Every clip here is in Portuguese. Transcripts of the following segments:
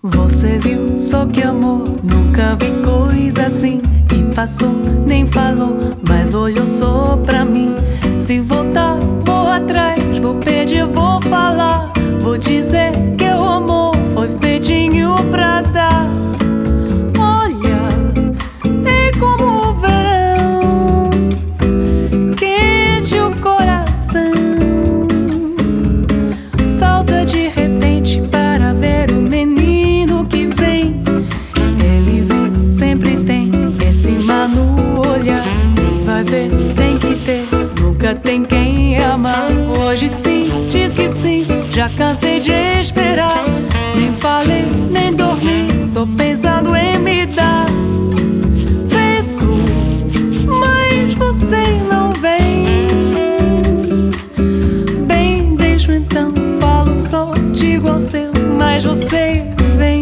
Você viu, só que amor, nunca vi coisa assim. E passou, nem falou, mas olhou só pra mim. Se voltar, vou atrás, vou pedir, vou falar. Vou dizer que o amor foi feitinho pra dar. Olha, é como o verão, quente o coração. Salta de repente para ver o menino que vem. Ele vem, sempre tem esse mar no olhar. Quem vai ver, tem que ter, nunca tem quem amar. Hoje sim, diz que sim, já cansei de esperar. Nem falei, nem dormi, só pensando em me dar. Penso, mas você não vem. Bem, deixo então, falo só, digo ao seu, mas você vem.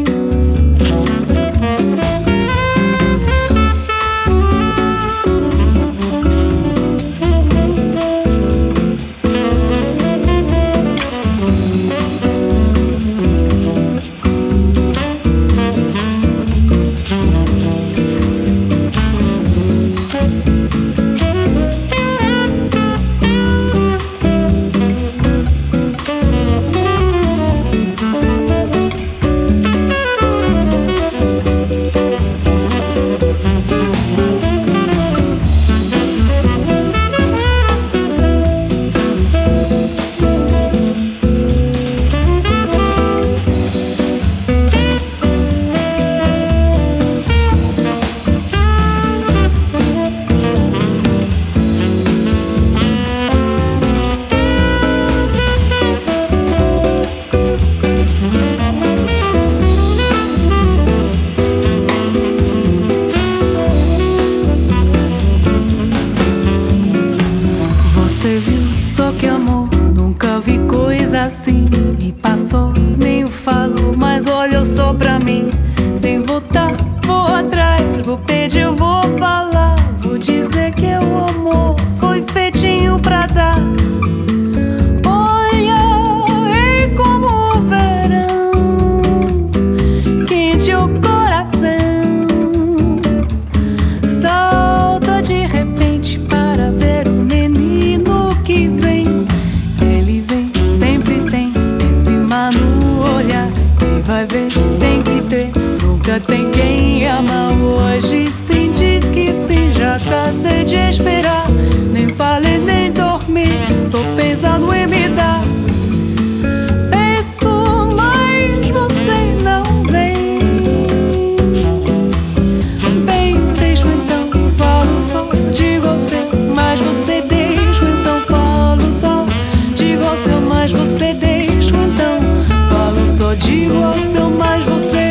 Você viu, só que amor, nunca vi coisa assim. E passou, nem falou, mas olhou só pra mim. Se voltar, vou atrás, vou pedir, vou falar. Vou dizer que o amor foi feitinho pra dar. Olha, é como o verão, quente o coração. Salta de repente para ver o menino que vem. Ele vem, sempre tem esse mar no olhar. Quem vai ver, tem que ter, nunca tem quem ama. Hoje sim, diz que sim, já cansei de esperar. Nem falei, nem dormi, só pensando em me dar. Penso, mas você não vem. Bem, deixo então, falo só, digo ao seu, mas você deixo então, falo só, digo ao seu, mas você deixo então, falo só, digo ao seu, mas você